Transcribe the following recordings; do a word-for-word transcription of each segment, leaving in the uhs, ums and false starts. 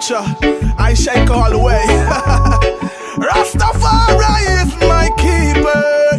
future. I shake all the way. Rastafari is my keeper,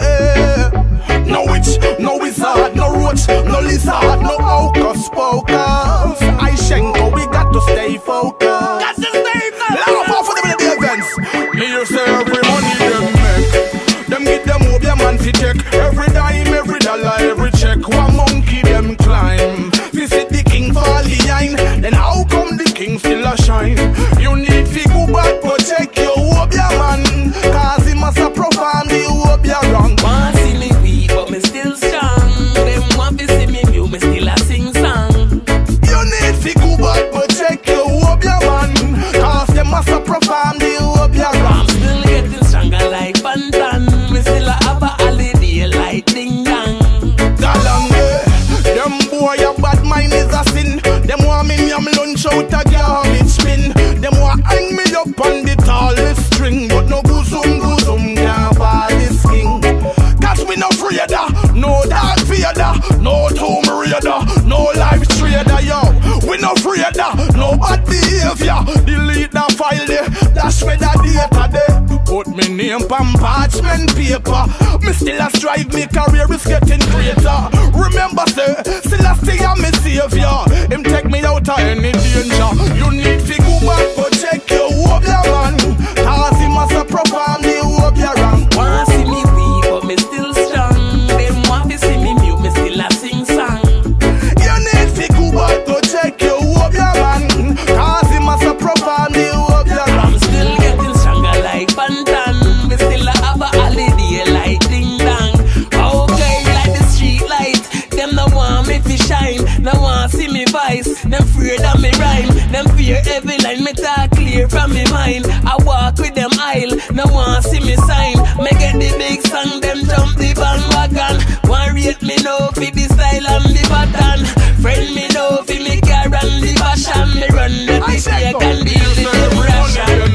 yeah. No witch, no wizard, no roach, no lizard, no hocus pocus. I shank, we got to stay focused. Got to stay focused. Laugh off for the events. Me you say every money them make. Them get them up, your man fi check. Every dime, every dollar, every check. One monkey them climb. Visit the king fall behind. Then how come the king still a shine? You need fi go back, protect your hope, your man. Cause he must a perform the hope, your wrong. Want see me weak, but me still strong. Them want to see me new, me still a sing song. You need fi go back, protect your hope, your man. Cause they must a perform the hope, your wrong. I'm still getting stronger like Pantan. Me still a have a holiday like Ding Dong. Galang, eh. Them boy a bad mind is a sin. Them want me yam lunch out a garbage bin. Them want hang me up on the tallest string. But no bosom, bosom can't fall this king. Cause we no afraida, no dark vader, no tomb raider, no life trader, yo. We no afraida, no bad behavior. Delete the file there, dash me the data there. Put me name on parchment paper. Me still a strive, me career is getting greater. Remember sir, still a stay on me savior. Him take me out of any danger. You need to go back, but check your hope, your man. Cause he must have performed the hope, your wrong. Want see me weak, but me still strong. Them want to see me mute, me still a sing song. You need to go back, but check your hope, your man. Cause he must have performed the hope, your wrong. I'm still getting stronger like Pantan. Me still a have a holiday like Ding Dong. Okay, like the street light. Them no want me to shine. No want see me vice. Them fear that me rhyme. Them fear every line me talk clear from me mind. I walk with them aisle. No want see me sign. Me get the big song. Them jump the bandwagon. Want rate me know for the style and the pattern. Friend me know for me care and the fashion. Me run the big cake and deal with the ration.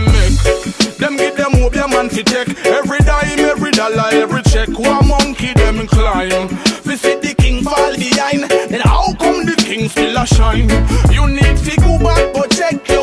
Them get them up, your man fi check. Every dime, every dollar, every check. One monkey them climb. Visit the king fall behind. Then how come the king still a shine? You need to go back, but check your